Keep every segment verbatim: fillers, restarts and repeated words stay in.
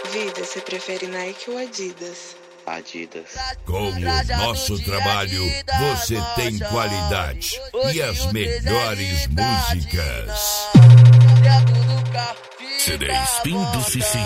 Vida, você prefere Nike ou Adidas? Adidas. Com o nosso trabalho, você tem qualidade e as melhores músicas. C D Spin do Cici.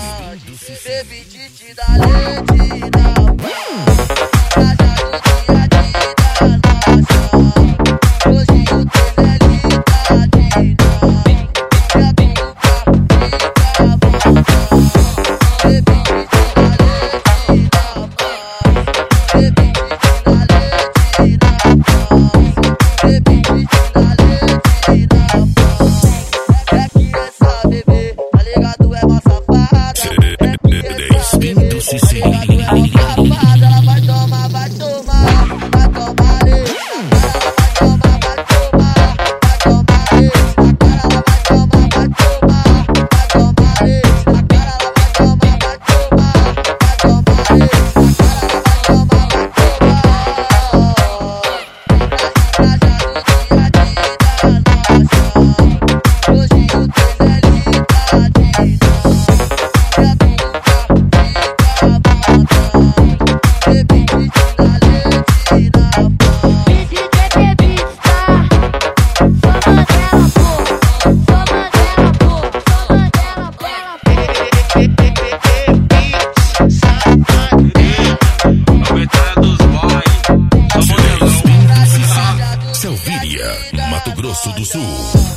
Ela vai tomar, vai tomar, vai tomar leite. Ela vai tomar, vai tomar, vai tomar leite. Ela vai tomar, vai tomar, vai tomar leite. Ela vai tomar, vai tomar, vai tomar leite. Ela vai tomar, vai tomar. Hoje o trem é liberdade. Salvíria, Mato Grosso do Sul.